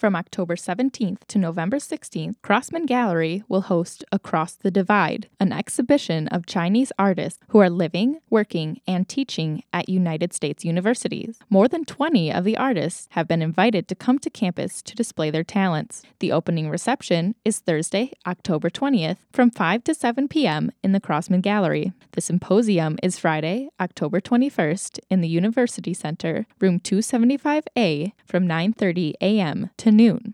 From October 17th to November 16th, Crossman Gallery will host Across the Divide, an exhibition of Chinese artists who are living, working, and teaching at United States universities. More than 20 of the artists have been invited to come to campus to display their talents. The opening reception is Thursday, October 20th from 5 to 7 p.m. in the Crossman Gallery. The symposium is Friday, October 21st in the University Center, room 275A from 9:30 a.m. to noon.